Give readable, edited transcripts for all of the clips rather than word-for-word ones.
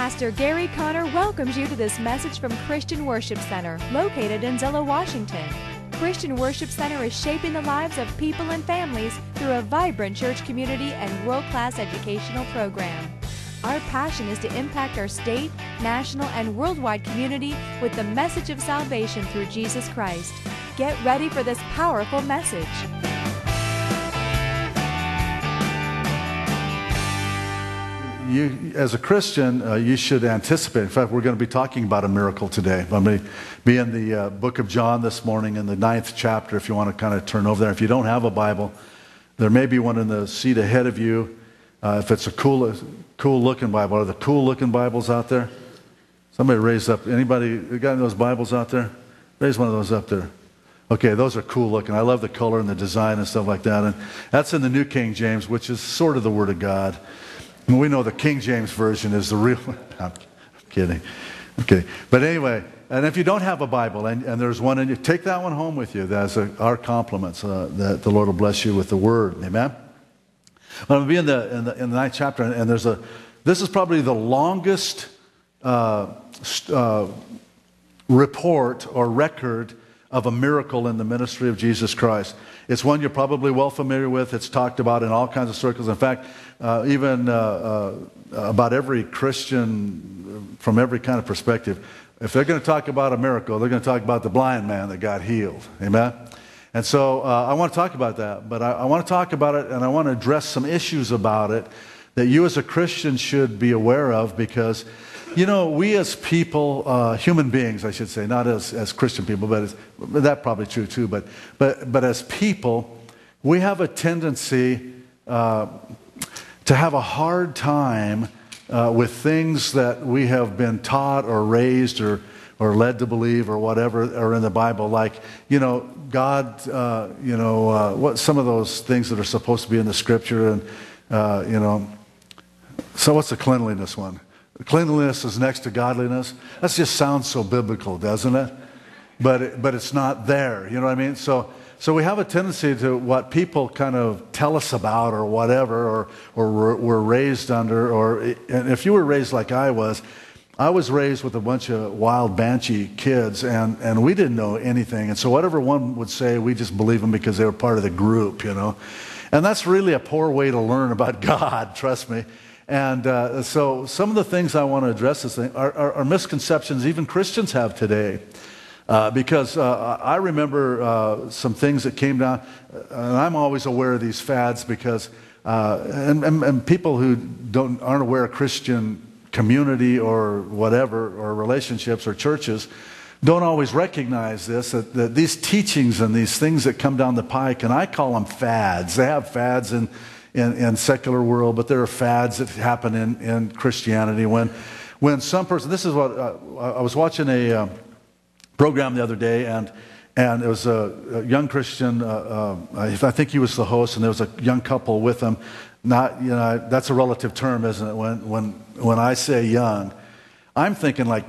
Pastor Gary Conner welcomes you to this message from Christian Worship Center, located in Zillow, Washington. Christian Worship Center is shaping the lives of people and families through a vibrant church community and world-class educational program. Our passion is to impact our state, national, and worldwide community with the message of salvation through Jesus Christ. Get ready for this powerful message. You, as a Christian, you should anticipate. In fact, we're going to be talking about a miracle today. I'm going to be in the book of John this morning in the 9th chapter, if you want to kind of turn over there. If you don't have a Bible, there may be one in the seat ahead of you. If it's a cool-looking Bible. Are the cool-looking Bibles out there? Somebody raise up. Anybody got those Bibles out there? Raise one of those up there. Okay, those are cool-looking. I love the color and the design and stuff like that. And that's in the New King James, which is sort of the Word of God. And we know the King James Version is the real one. I'm kidding. Okay. But anyway, and if you don't have a Bible and there's one in you, take that one home with you. That's our compliments. That the Lord will bless you with the Word. Amen? Well, I'm going to be in the 9th chapter, and this is probably the longest report or record of a miracle in the ministry of Jesus Christ. It's one you're probably well familiar with. It's talked about in all kinds of circles. In fact, even about every Christian from every kind of perspective, if they're going to talk about a miracle, they're going to talk about the blind man that got healed. Amen? And so I want to talk about that, but I want to talk about it, and I want to address some issues about it that you as a Christian should be aware of, because you know, we as people, human beings, I should say, not as Christian people, but that's probably true too. But as people, we have a tendency to have a hard time with things that we have been taught or raised or led to believe or whatever are in the Bible, like God, what some of those things that are supposed to be in the Scripture, and So what's the cleanliness one? Cleanliness is next to godliness. That just sounds so biblical, doesn't it? But it's not there. You know what I mean? So we have a tendency to what people kind of tell us about or whatever, or were raised under, and if you were raised like I was raised with a bunch of wild banshee kids, and we didn't know anything. And so whatever one would say, we just believe them because they were part of the group, And that's really a poor way to learn about God, trust me. And so some of the things I want to address this thing are misconceptions even Christians have today. Because I remember some things that came down, and I'm always aware of these fads because, and people who aren't aware of Christian community or whatever, or relationships or churches, don't always recognize this, that these teachings and these things that come down the pike, and I call them fads. They have fads in secular world, but there are fads that happen in Christianity when some person, this is what, I was watching a program the other day, and it was a young Christian, I think he was the host, and there was a young couple with him. Not, that's a relative term, isn't it? When I say young, I'm thinking like,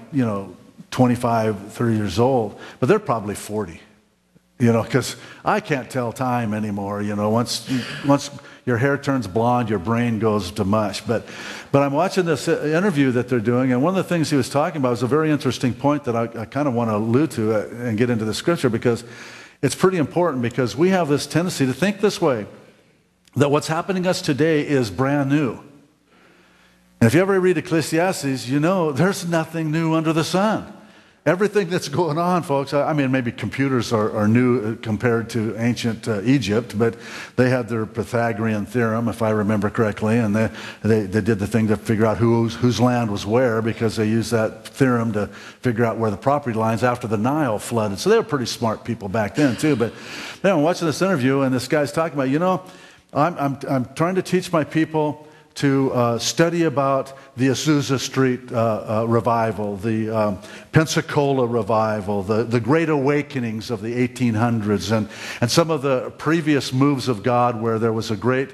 25, 30 years old, but they're probably 40. Because I can't tell time anymore. Once your hair turns blonde, your brain goes to mush. But I'm watching this interview that they're doing, and one of the things he was talking about was a very interesting point that I kind of want to allude to and get into the Scripture, because it's pretty important, because we have this tendency to think this way, that what's happening to us today is brand new. And if you ever read Ecclesiastes, there's nothing new under the sun. Everything that's going on, folks, I mean, maybe computers are new compared to ancient Egypt, but they had their Pythagorean theorem, if I remember correctly, and they did the thing to figure out whose land was where, because they used that theorem to figure out where the property lines after the Nile flooded. So they were pretty smart people back then, too. But I'm watching this interview, and this guy's talking about, I'm trying to teach my people to study about the Azusa Street revival, the Pensacola revival, the Great Awakenings of the 1800s, and some of the previous moves of God where there was a great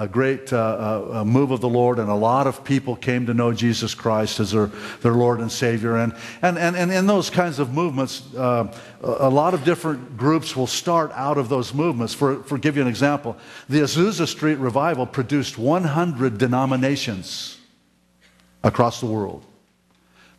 move of the Lord, and a lot of people came to know Jesus Christ as their Lord and Savior. And in those kinds of movements, a lot of different groups will start out of those movements. For give you an example, the Azusa Street revival produced 100 denominations across the world.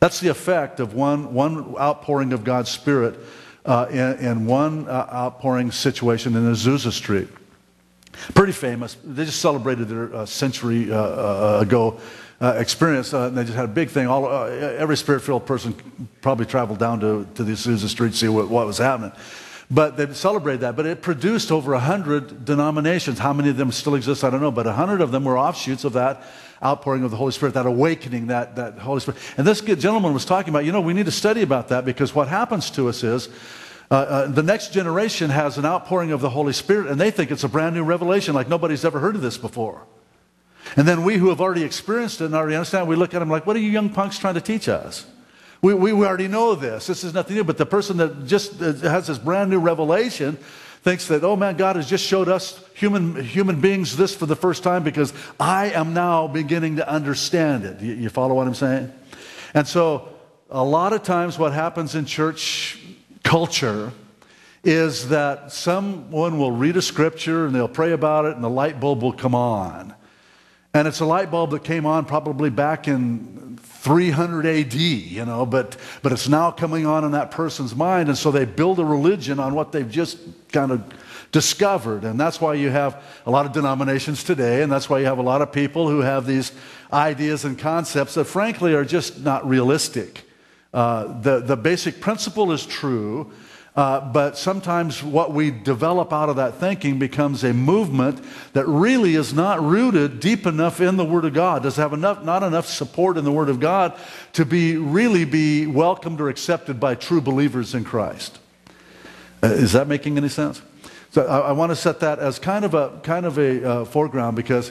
That's the effect of one outpouring of God's Spirit in one outpouring situation in Azusa Street. Pretty famous. They just celebrated their century ago experience. And they just had a big thing. Every Spirit-filled person probably traveled down to the Azusa Street to see what was happening. But they celebrated that. But it produced over 100 denominations. How many of them still exist, I don't know. But 100 of them were offshoots of that outpouring of the Holy Spirit, that awakening, that Holy Spirit. And this gentleman was talking about, we need to study about that, because what happens to us is the next generation has an outpouring of the Holy Spirit, and they think it's a brand new revelation, like nobody's ever heard of this before. And then we who have already experienced it and already understand, we look at them like, what are you young punks trying to teach us? We already know this. This is nothing new. But the person that just has this brand new revelation thinks that, oh man, God has just showed us human beings this for the first time, because I am now beginning to understand it. You follow what I'm saying? And so a lot of times what happens in church culture is that someone will read a scripture and they'll pray about it and the light bulb will come on. And it's a light bulb that came on probably back in 300 AD, but it's now coming on in that person's mind, and so they build a religion on what they've just kind of discovered. And that's why you have a lot of denominations today, and that's why you have a lot of people who have these ideas and concepts that frankly are just not realistic. The basic principle is true, but sometimes what we develop out of that thinking becomes a movement that really is not rooted deep enough in the Word of God, doesn't have not enough support in the Word of God to really be welcomed or accepted by true believers in Christ. Is that making any sense? So I want to set that as kind of a foreground, because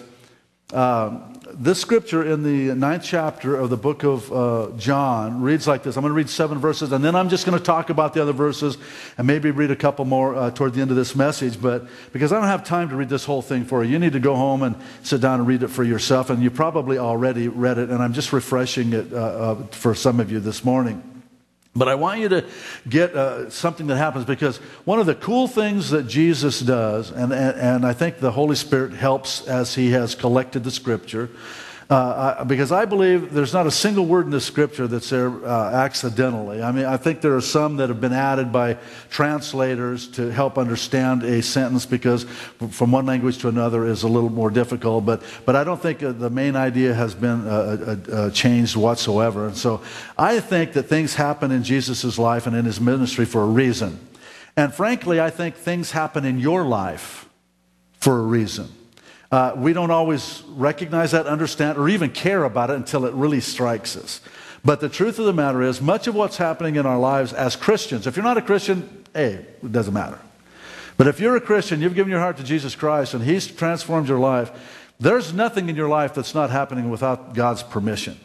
this scripture in the 9th chapter of the book of John reads like this. I'm going to read 7 verses, and then I'm just going to talk about the other verses and maybe read a couple more toward the end of this message. But because I don't have time to read this whole thing for you, you need to go home and sit down and read it for yourself. And you probably already read it, and I'm just refreshing it for some of you this morning. But I want you to get something that happens, because one of the cool things that Jesus does, and I think the Holy Spirit helps as He has collected the Scripture, because I believe there's not a single word in the Scripture that's there accidentally. I mean, I think there are some that have been added by translators to help understand a sentence, because from one language to another is a little more difficult. But I don't think the main idea has been changed whatsoever. And so I think that things happen in Jesus' life and in His ministry for a reason. And frankly, I think things happen in your life for a reason. We don't always recognize that, understand, or even care about it until it really strikes us. But the truth of the matter is, much of what's happening in our lives as Christians, if you're not a Christian, hey, it doesn't matter. But if you're a Christian, you've given your heart to Jesus Christ, and He's transformed your life, there's nothing in your life that's not happening without God's permission.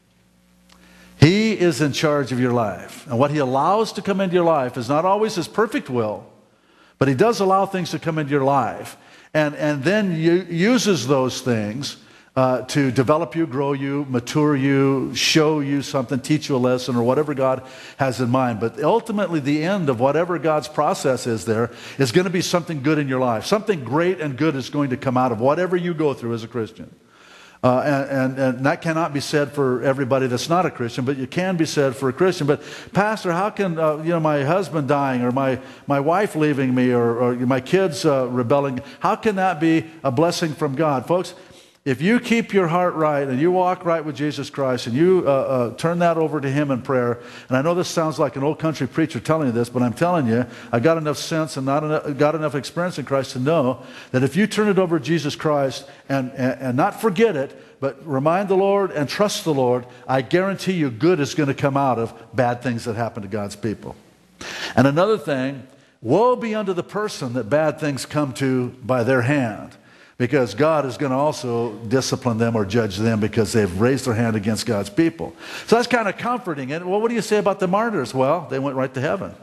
He is in charge of your life. And what He allows to come into your life is not always His perfect will, but He does allow things to come into your life. And then uses those things to develop you, grow you, mature you, show you something, teach you a lesson, or whatever God has in mind. But ultimately, the end of whatever God's process is there is going to be something good in your life. Something great and good is going to come out of whatever you go through as a Christian. And that cannot be said for everybody that's not a Christian, but it can be said for a Christian. But Pastor, how can my husband dying, or my wife leaving me, or my kids rebelling, how can that be a blessing from God? Folks, if you keep your heart right and you walk right with Jesus Christ and you turn that over to Him in prayer, and I know this sounds like an old country preacher telling you this, but I'm telling you, I got enough sense and got enough experience in Christ to know that if you turn it over to Jesus Christ and not forget it, but remind the Lord and trust the Lord, I guarantee you good is going to come out of bad things that happen to God's people. And another thing, woe be unto the person that bad things come to by their hand, because God is going to also discipline them or judge them because they've raised their hand against God's people. So that's kind of comforting. And well, what do you say about the martyrs? Well, they went right to heaven.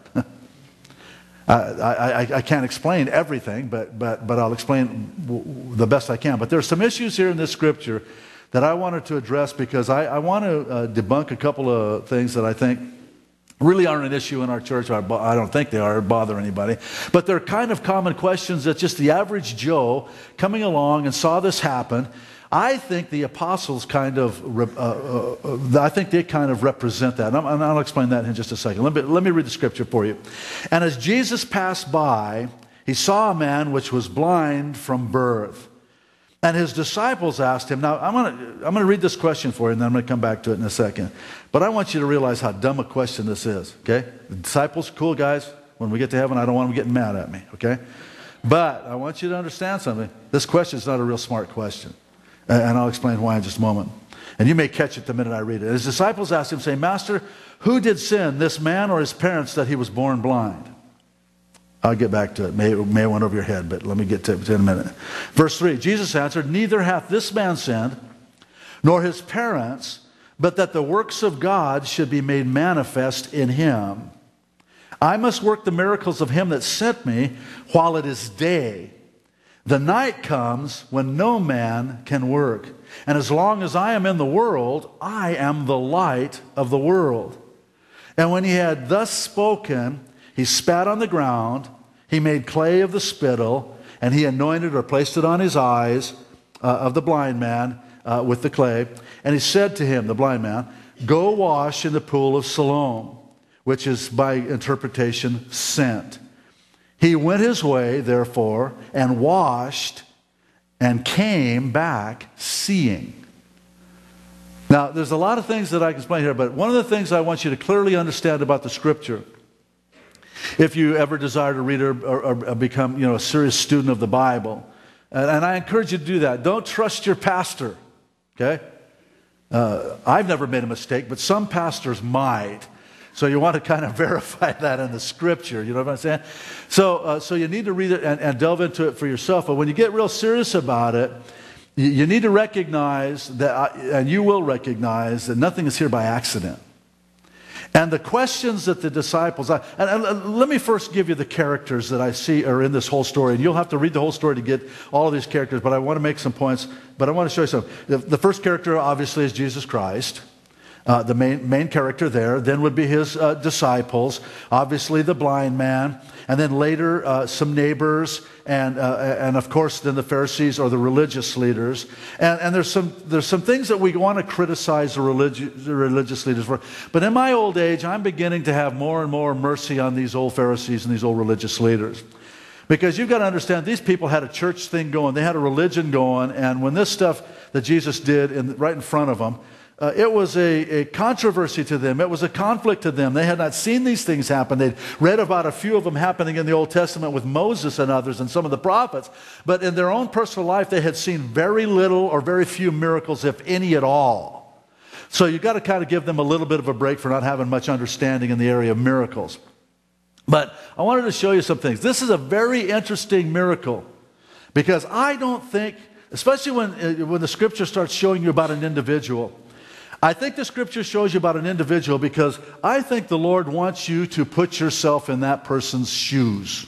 I can't explain everything, but I'll explain the best I can. But there are some issues here in this scripture that I wanted to address, because I want to debunk a couple of things that I think really aren't an issue in our church. I don't think they are, or bother anybody. But they're kind of common questions that just the average Joe coming along and saw this happen I think the apostles kind of, I think they kind of represent that. And I'll explain that in just a second. Let me read the scripture for you. And as Jesus passed by, he saw a man which was blind from birth. And his disciples asked him, now I'm going to read this question for you, and then I'm going to come back to it in a second. But I want you to realize how dumb a question this is, okay? The disciples, cool guys. When we get to heaven, I don't want them getting mad at me, okay? But I want you to understand something. This question is not a real smart question. And I'll explain why in just a moment. And you may catch it the minute I read it. His disciples asked him, saying, Master, who did sin, this man or his parents, that he was born blind? I'll get back to it. May have went over your head, but let me get to it in a minute. Verse 3, Jesus answered, neither hath this man sinned, nor his parents, but that the works of God should be made manifest in him. I must work the miracles of him that sent me while it is day. The night comes when no man can work. And as long as I am in the world, I am the light of the world. And when he had thus spoken, he spat on the ground, he made clay of the spittle, and he anointed or placed it on his eyes of the blind man with the clay. And he said to him, the blind man, go wash in the pool of Siloam, which is by interpretation sent. He went his way, therefore, and washed and came back seeing. Now, there's a lot of things that I can explain here, but one of the things I want you to clearly understand about the Scripture, if you ever desire to read or become, a serious student of the Bible, and I encourage you to do that. Don't trust your pastor, okay? I've never made a mistake, but some pastors might. So you want to kind of verify that in the Scripture, you know what I'm saying? So you need to read it and delve into it for yourself. But when you get real serious about it, you need to recognize that, and you will recognize that nothing is here by accident. And the questions that the disciples, and let me first give you the characters that I see are in this whole story. And you'll have to read the whole story to get all of these characters, but I want to make some points. But I want to show you something. The first character, obviously, is Jesus Christ. The main character there. Then would be his disciples, obviously the blind man, and then later some neighbors, and of course then the Pharisees or the religious leaders. And there's some things that we want to criticize the religious leaders for. But in my old age, I'm beginning to have more and more mercy on these old Pharisees and these old religious leaders. Because you've got to understand, these people had a church thing going. They had a religion going. And when this stuff that Jesus did right in front of them, it was a controversy to them. It was a conflict to them. They had not seen these things happen. They'd read about a few of them happening in the Old Testament with Moses and others and some of the prophets. But in their own personal life, they had seen very little or very few miracles, if any at all. So you've got to kind of give them a little bit of a break for not having much understanding in the area of miracles. But I wanted to show you some things. This is a very interesting miracle, because I don't think, especially when the Scripture starts showing you about an individual, I think the Scripture shows you about an individual because I think the Lord wants you to put yourself in that person's shoes.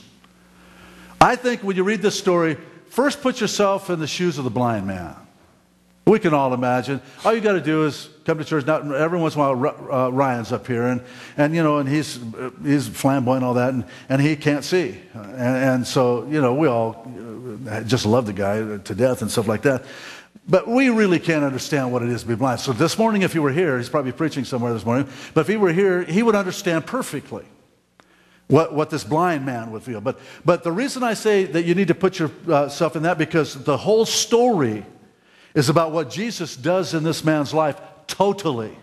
I think when you read this story, first put yourself in the shoes of the blind man. We can all imagine. All you got to do is come to church. Now, every once in a while, Ryan's up here, and he's flamboyant and all that, and he can't see, and so we all just love the guy to death and stuff like that. But we really can't understand what it is to be blind. So this morning, if he were here, he's probably preaching somewhere this morning, but if he were here, he would understand perfectly what this blind man would feel. But the reason I say that you need to put yourself in that, because the whole story is about what Jesus does in this man's life totally.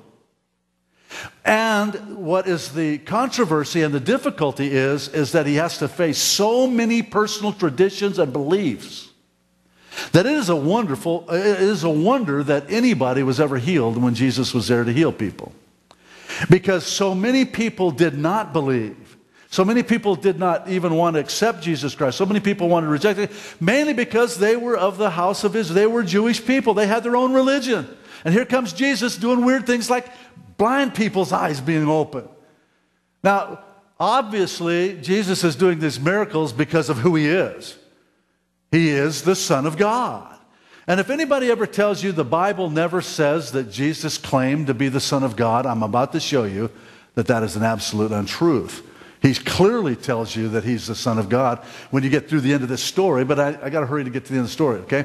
And what is the controversy and the difficulty is that he has to face so many personal traditions and beliefs that it is a wonder that anybody was ever healed when Jesus was there to heal people. Because so many people did not believe. So many people did not even want to accept Jesus Christ. So many people wanted to reject it, mainly because they were of the house of Israel. They were Jewish people. They had their own religion. And here comes Jesus doing weird things like blind people's eyes being open. Now, obviously, Jesus is doing these miracles because of who he is. He is the Son of God. And if anybody ever tells you the Bible never says that Jesus claimed to be the Son of God, I'm about to show you that that is an absolute untruth. He clearly tells you that he's the Son of God when you get through the end of this story, but I got to hurry to get to the end of the story, okay?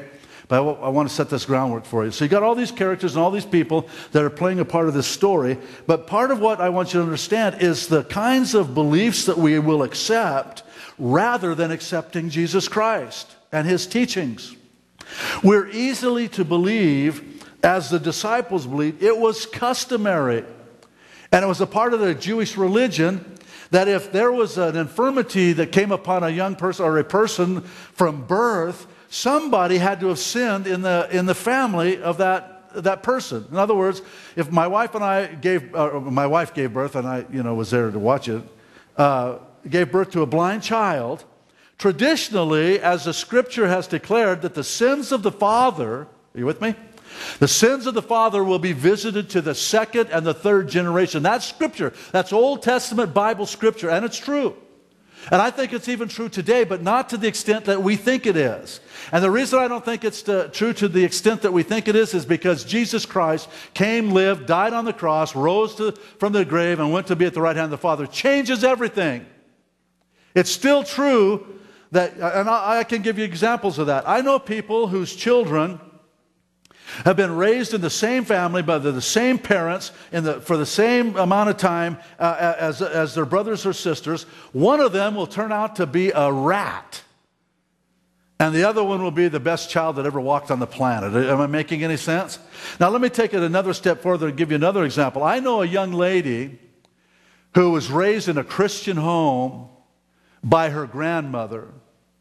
But I want to set this groundwork for you. So you got all these characters and all these people that are playing a part of this story. But part of what I want you to understand is the kinds of beliefs that we will accept rather than accepting Jesus Christ and his teachings. We're easily to believe, as the disciples believed, it was customary. And it was a part of the Jewish religion that if there was an infirmity that came upon a young person or a person from birth, somebody had to have sinned in the family of that person. In other words, if my wife gave birth, and I was there to watch it, gave birth to a blind child, traditionally, as the Scripture has declared, that the sins of the father, are you with me? The sins of the father will be visited to the second and the third generation. That's Scripture. That's Old Testament Bible Scripture, and it's true. And I think it's even true today, but not to the extent that we think it is. And the reason I don't think it's true to the extent that we think it is because Jesus Christ came, lived, died on the cross, rose from the grave, and went to be at the right hand of the Father. Changes everything. It's still true that, and I can give you examples of that. I know people whose children have been raised in the same family by the same parents for the same amount of time as their brothers or sisters. One of them will turn out to be a rat, and the other one will be the best child that ever walked on the planet. Am I making any sense? Now let me take it another step further and give you another example. I know a young lady who was raised in a Christian home by her grandmother,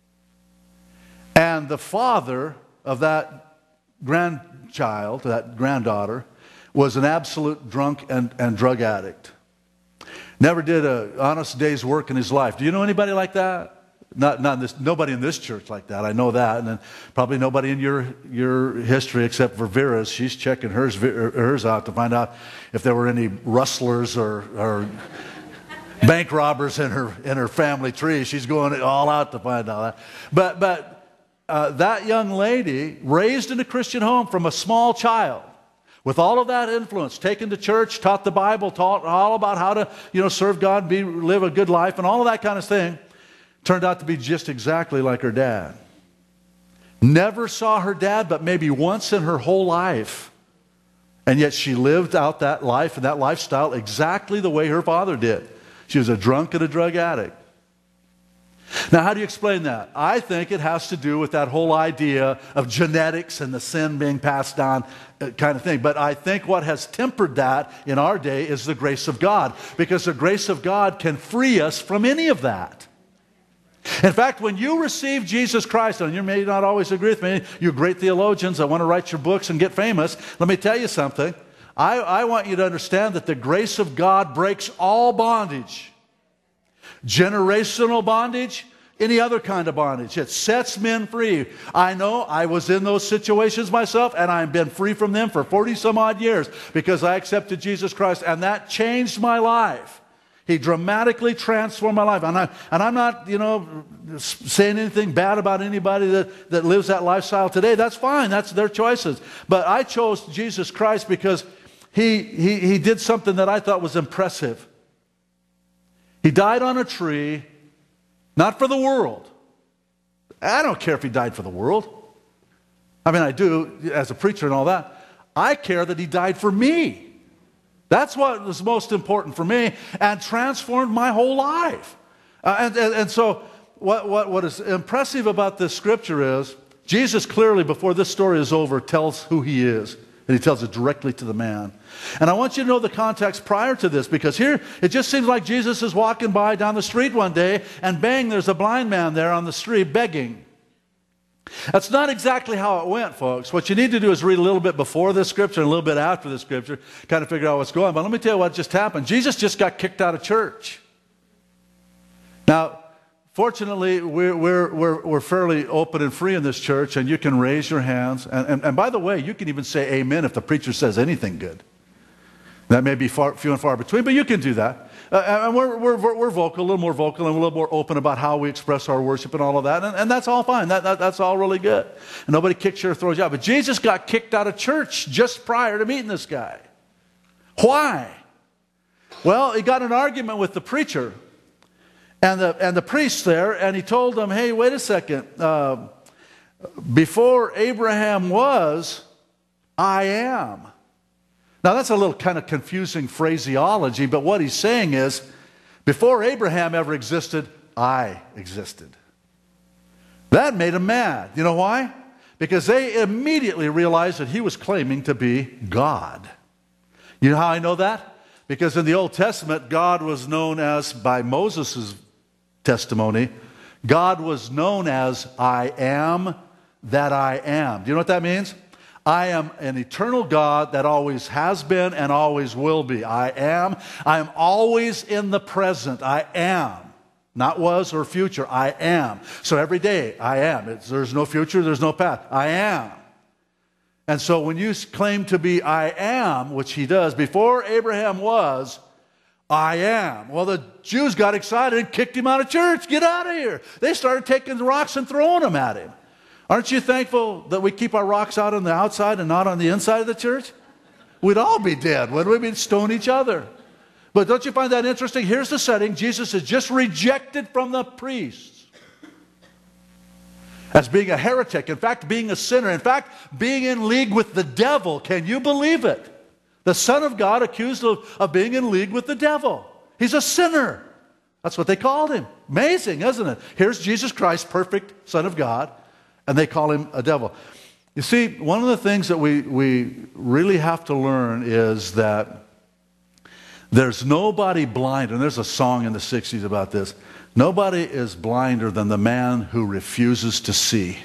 and the father of that grandchild, that granddaughter, was an absolute drunk and drug addict. Never did an honest day's work in his life. Do you know anybody like that? Nobody in this church like that. I know that, and then probably nobody in your history except for Vera's. She's checking hers out to find out if there were any rustlers or bank robbers in her family tree. She's going all out to find out that. But that young lady, raised in a Christian home from a small child, with all of that influence, taken to church, taught the Bible, taught all about how to serve God, live a good life, and all of that kind of thing, turned out to be just exactly like her dad. Never saw her dad but maybe once in her whole life. And yet she lived out that life and that lifestyle exactly the way her father did. She was a drunk and a drug addict. Now, how do you explain that? I think it has to do with that whole idea of genetics and the sin being passed down kind of thing. But I think what has tempered that in our day is the grace of God, because the grace of God can free us from any of that. In fact, when you receive Jesus Christ, and you may not always agree with me, you great theologians that want to write your books and get famous, let me tell you something. I want you to understand that the grace of God breaks all bondage. Generational bondage, any other kind of bondage. It sets men free. I know I was in those situations myself, and I've been free from them for 40 some odd years because I accepted Jesus Christ, and that changed my life. He dramatically transformed my life. And I'm not, saying anything bad about anybody that lives that lifestyle today. That's fine. That's their choices. But I chose Jesus Christ because he did something that I thought was impressive. He died on a tree, not for the world. I don't care if he died for the world. I mean, I do, as a preacher and all that. I care that he died for me. That's what was most important for me and transformed my whole life. And so what is impressive about this scripture is Jesus clearly, before this story is over, tells who he is. And he tells it directly to the man. And I want you to know the context prior to this, because here it just seems like Jesus is walking by down the street one day, and bang, there's a blind man there on the street begging. That's not exactly how it went, folks. What you need to do is read a little bit before this scripture and a little bit after this scripture, kind of figure out what's going on. But let me tell you what just happened. Jesus just got kicked out of church. Now, fortunately, we're fairly open and free in this church, and you can raise your hands. And by the way, you can even say amen if the preacher says anything good. That may be few and far between, but you can do that. And we're vocal, a little more vocal, and a little more open about how we express our worship and all of that. And that's all fine. That's all really good. And nobody kicks you or throws you out. But Jesus got kicked out of church just prior to meeting this guy. Why? Well, he got in an argument with the preacher and the priest there, and he told him, hey, wait a second. Before Abraham was, I am. Now that's a little kind of confusing phraseology, but what he's saying is, before Abraham ever existed, I existed. That made him mad. You know why? Because they immediately realized that he was claiming to be God. You know how I know that? Because in the Old Testament, God was known as, by Moses' testimony, God was known as I am that I am. Do you know what that means? I am an eternal God that always has been and always will be. I am always in the present. I am. Not was or future. I am. So every day, I am. There's no future, there's no past. I am. And so when you claim to be I am, which he does, before Abraham was, I am. Well, the Jews got excited and kicked him out of church. Get out of here. They started taking the rocks and throwing them at him. Aren't you thankful that we keep our rocks out on the outside and not on the inside of the church? We'd all be dead, wouldn't we? We'd stone each other. But don't you find that interesting? Here's the setting. Jesus is just rejected from the priests as being a heretic. In fact, being a sinner. In fact, being in league with the devil. Can you believe it? The Son of God accused of being in league with the devil. He's a sinner. That's what they called him. Amazing, isn't it? Here's Jesus Christ, perfect Son of God, and they call him a devil. You see, one of the things that we really have to learn is that there's nobody blind, and there's a song in the 60s about this. Nobody is blinder than the man who refuses to see.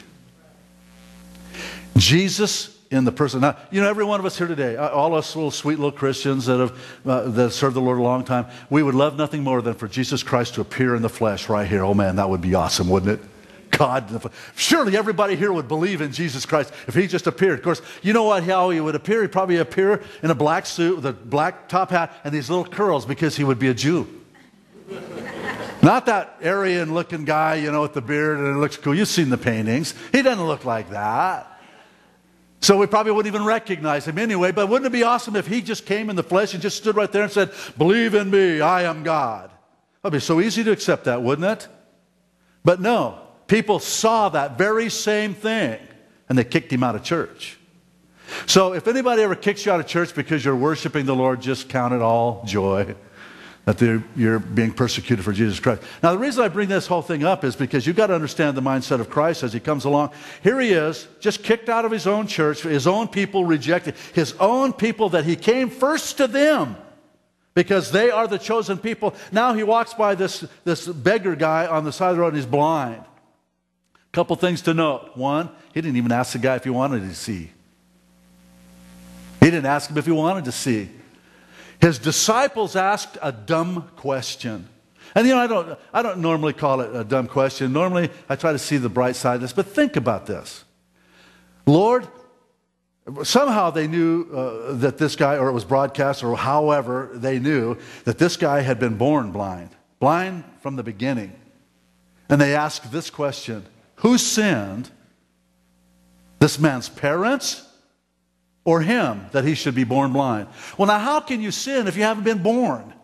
Jesus in the person. Now, you know, every one of us here today, all us little sweet little Christians that have served the Lord a long time, we would love nothing more than for Jesus Christ to appear in the flesh right here. Oh man, that would be awesome, wouldn't it? God, surely everybody here would believe in Jesus Christ if he just appeared. Of course, you know how he would appear? He'd probably appear in a black suit with a black top hat and these little curls because he would be a Jew. Not that Aryan-looking guy, you know, with the beard and it looks cool. You've seen the paintings. He doesn't look like that. So we probably wouldn't even recognize him anyway. But wouldn't it be awesome if he just came in the flesh and just stood right there and said, believe in me, I am God. That'd be so easy to accept that, wouldn't it? But no. People saw that very same thing, and they kicked him out of church. So if anybody ever kicks you out of church because you're worshiping the Lord, just count it all joy that you're being persecuted for Jesus Christ. Now, the reason I bring this whole thing up is because you've got to understand the mindset of Christ as he comes along. Here he is, just kicked out of his own church, his own people rejected, his own people that he came first to them because they are the chosen people. Now he walks by this beggar guy on the side of the road and he's blind. Couple things to note. One, he didn't even ask the guy if he wanted to see. He didn't ask him if he wanted to see. His disciples asked a dumb question. And you know, I don't normally call it a dumb question. Normally, I try to see the bright side of this. But think about this. Lord, somehow they knew that this guy, or it was broadcast, or however they knew that this guy had been born blind. Blind from the beginning. And they asked this question. Who sinned, this man's parents or him, that he should be born blind? Well, now how can you sin if you haven't been born?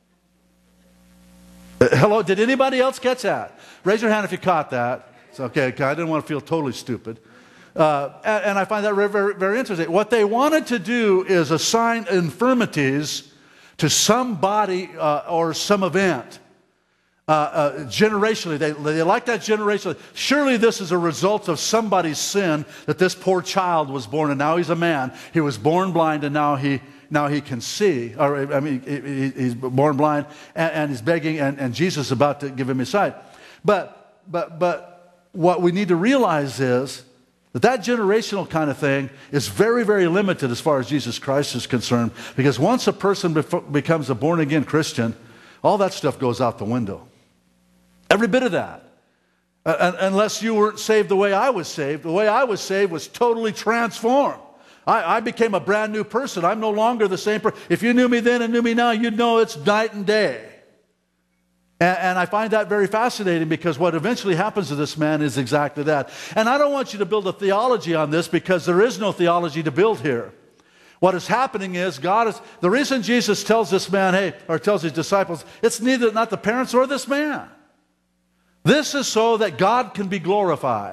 Hello, did anybody else catch that? Raise your hand if you caught that. It's okay, I didn't want to feel totally stupid. And I find that very, very, very interesting. What they wanted to do is assign infirmities to somebody or some event. Generationally, they like that generationally. Surely this is a result of somebody's sin that this poor child was born, and now he's a man. He was born blind, and now he can see. Or I mean, he's born blind, and he's begging, and Jesus is about to give him his sight. But what we need to realize is that generational kind of thing is very, very limited as far as Jesus Christ is concerned, because once a person becomes a born-again Christian, all that stuff goes out the window. Every bit of that. Unless you weren't saved the way I was saved. The way I was saved was totally transformed. I became a brand new person. I'm no longer the same person. If you knew me then and knew me now, you'd know it's night and day. And I find that very fascinating, because what eventually happens to this man is exactly that. And I don't want you to build a theology on this, because there is no theology to build here. What is happening is the reason Jesus tells this man, hey, or tells his disciples, it's not the parents or this man. This is so that God can be glorified.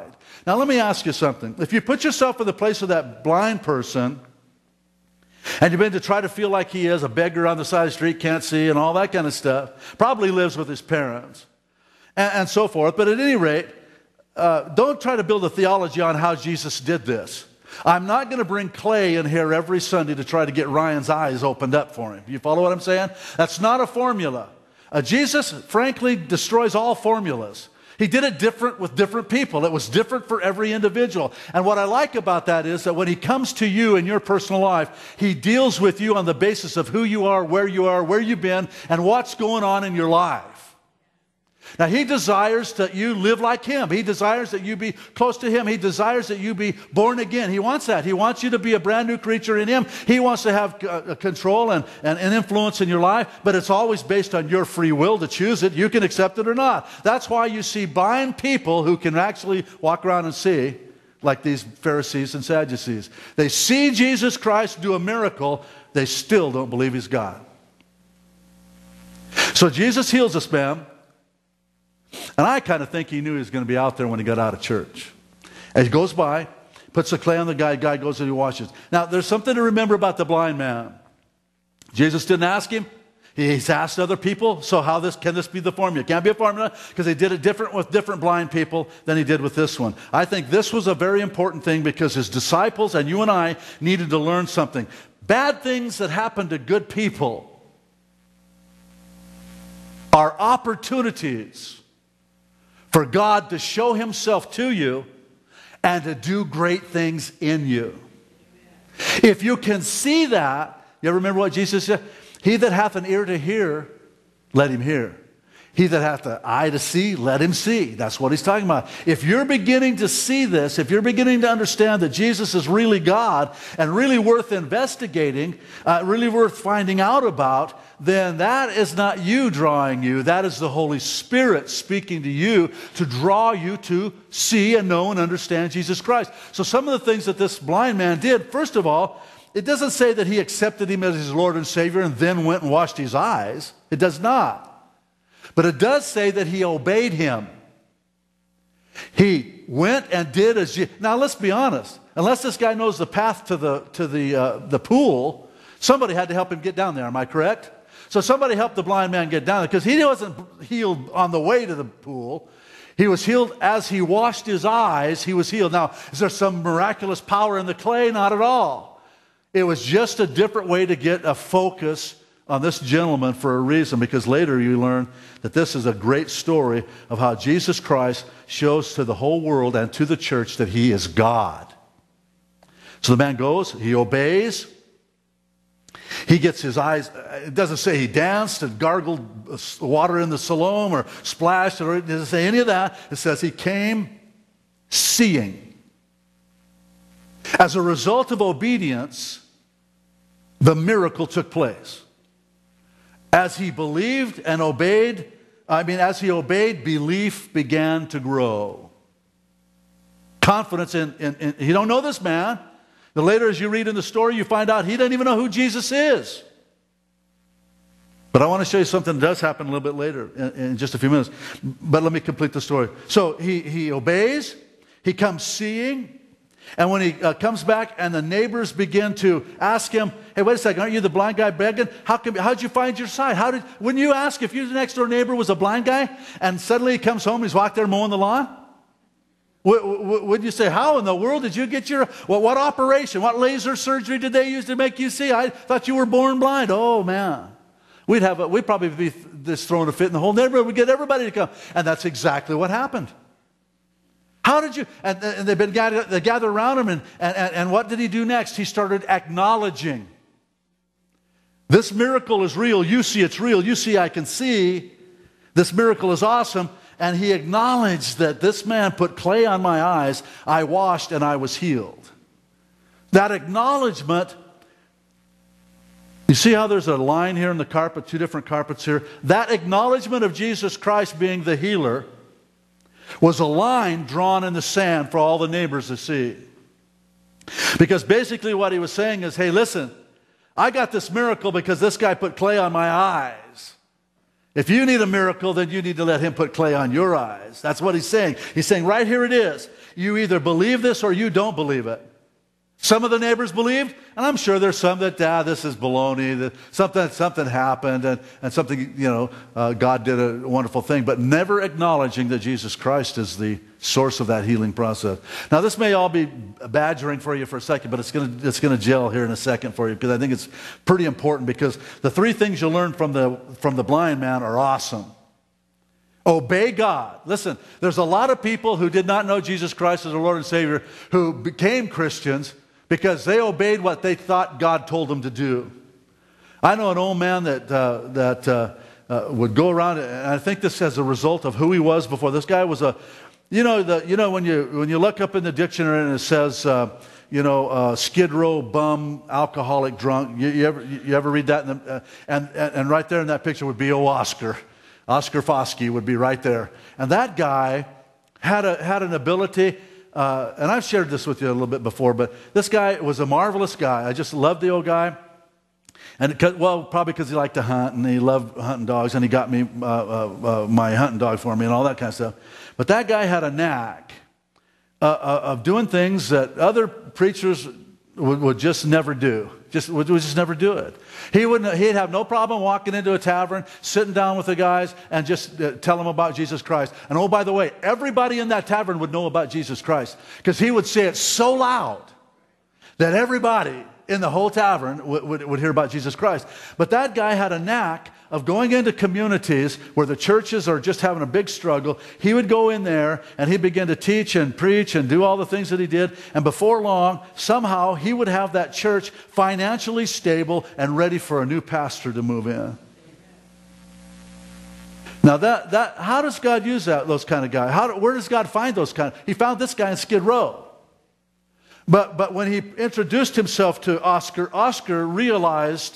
Now let me ask you something. If you put yourself in the place of that blind person, and you've been to try to feel like he is a beggar on the side of the street, can't see, and all that kind of stuff, probably lives with his parents, and so forth. But at any rate, don't try to build a theology on how Jesus did this. I'm not going to bring clay in here every Sunday to try to get Ryan's eyes opened up for him. You follow what I'm saying? That's not a formula. Jesus, frankly, destroys all formulas. He did it different with different people. It was different for every individual. And what I like about that is that when he comes to you in your personal life, he deals with you on the basis of who you are, where you've been, and what's going on in your life. Now, he desires that you live like him. He desires that you be close to him. He desires that you be born again. He wants that. He wants you to be a brand new creature in him. He wants to have control and influence in your life, but it's always based on your free will to choose it. You can accept it or not. That's why you see blind people who can actually walk around and see, like these Pharisees and Sadducees. They see Jesus Christ do a miracle. They still don't believe he's God. So Jesus heals this man. And I kind of think he knew he was going to be out there when he got out of church. As he goes by, puts the clay on the guy goes and he washes. Now, there's something to remember about the blind man. Jesus didn't ask him. He's asked other people, so can this be the formula? It can't be a formula because they did it different with different blind people than he did with this one. I think this was a very important thing because his disciples and you and I needed to learn something. Bad things that happen to good people are opportunities for God to show himself to you and to do great things in you. If you can see that, you ever remember what Jesus said? He that hath an ear to hear, let him hear. He that hath an eye to see, let him see. That's what he's talking about. If you're beginning to see this, if you're beginning to understand that Jesus is really God and really worth investigating, really worth finding out about, then that is not you drawing you. That is the Holy Spirit speaking to you to draw you to see and know and understand Jesus Christ. So some of the things that this blind man did, first of all, it doesn't say that he accepted him as his Lord and Savior and then went and washed his eyes. It does not. But it does say that he obeyed him. He went and did as you... Now, let's be honest. Unless this guy knows the path to the pool, somebody had to help him get down there. Am I correct? So somebody helped the blind man get down there because he wasn't healed on the way to the pool. He was healed as he washed his eyes. He was healed. Now, is there some miraculous power in the clay? Not at all. It was just a different way to get a focus on this gentleman for a reason, because later you learn that this is a great story of how Jesus Christ shows to the whole world and to the church that he is God. So the man goes, he obeys, he gets his eyes, it doesn't say he danced and gargled water in the Siloam or splashed, or it doesn't say any of that. It says he came seeing. As a result of obedience, the miracle took place. As he believed and obeyed, as he obeyed, belief began to grow. Confidence in you don't know this man. The later as you read in the story, you find out he doesn't even know who Jesus is. But I want to show you something that does happen a little bit later in just a few minutes. But let me complete the story. So he obeys, he comes seeing, and when he comes back and the neighbors begin to ask him, hey, wait a second, aren't you the blind guy begging? How'd you find your sight? Wouldn't you ask if your next door neighbor was a blind guy and suddenly he comes home and he's walked there mowing the lawn? Wouldn't you say, how in the world did you get what operation, what laser surgery did they use to make you see? I thought you were born blind. Oh, man. We'd probably be just throwing a fit in the whole neighborhood. We'd get everybody to come. And that's exactly what happened. How did you, and they gathered around him, and what did he do next? He started acknowledging. This miracle is real. You see it's real. You see I can see. This miracle is awesome. And he acknowledged that this man put clay on my eyes. I washed and I was healed. That acknowledgement, you see how there's a line here in the carpet, two different carpets here? That acknowledgement of Jesus Christ being the healer was a line drawn in the sand for all the neighbors to see. Because basically what he was saying is, hey, listen, I got this miracle because this guy put clay on my eyes. If you need a miracle, then you need to let him put clay on your eyes. That's what he's saying. He's saying, right here it is. You either believe this or you don't believe it. Some of the neighbors believed, and I'm sure there's some that, this is baloney, that something happened, and something, God did a wonderful thing, but never acknowledging that Jesus Christ is the source of that healing process. Now, this may all be badgering for you for a second, but it's going to gel here in a second for you, because I think it's pretty important, because the three things you learn from the blind man are awesome. Obey God. Listen, there's a lot of people who did not know Jesus Christ as their Lord and Savior who became Christians because they obeyed what they thought God told them to do. I know an old man that would go around, and I think this as a result of who he was before. This guy was when you look up in the dictionary and it says, skid row, bum, alcoholic, drunk. You ever read that? And right there in that picture would be Oscar. Oscar Foskey would be right there. And that guy had an ability. And I've shared this with you a little bit before, but this guy was a marvelous guy. I just loved the old guy. And probably because he liked to hunt, and he loved hunting dogs, and he got me my hunting dog for me and all that kind of stuff. But that guy had a knack of doing things that other preachers would just never do. Would just never do it. He'd have no problem walking into a tavern, sitting down with the guys, and just tell them about Jesus Christ. And oh, by the way, everybody in that tavern would know about Jesus Christ, because he would say it so loud that everybody in the whole tavern would hear about Jesus Christ. But that guy had a knack of going into communities where the churches are just having a big struggle. He would go in there and he'd begin to teach and preach and do all the things that he did. And before long, somehow he would have that church financially stable and ready for a new pastor to move in. Now how does God use those kind of guys? Where does God find those kind? He found this guy in Skid Row. But when he introduced himself to Oscar realized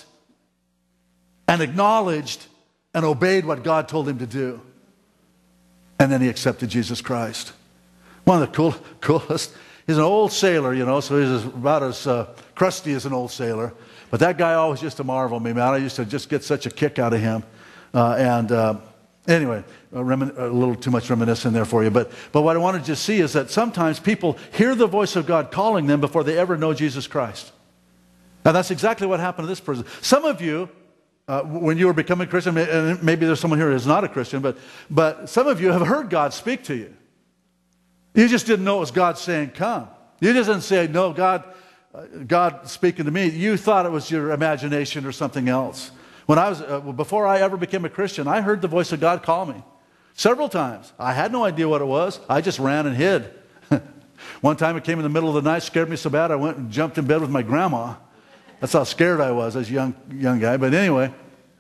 and acknowledged and obeyed what God told him to do. And then he accepted Jesus Christ. One of the coolest. He's an old sailor, so he's about as crusty as an old sailor. But that guy always used to marvel me, man. I used to just get such a kick out of him. Anyway, a little too much reminiscing there for you. But what I wanted you to see is that sometimes people hear the voice of God calling them before they ever know Jesus Christ. And that's exactly what happened to this person. Some of you, when you were becoming a Christian, and maybe there's someone here who's not a Christian, but some of you have heard God speak to you. You just didn't know it was God saying, come. You just didn't say, no, God speaking to me. You thought it was your imagination or something else. Before I ever became a Christian, I heard the voice of God call me several times. I had no idea what it was. I just ran and hid. One time it came in the middle of the night, scared me so bad I went and jumped in bed with my grandma. That's how scared I was as a young guy. But anyway,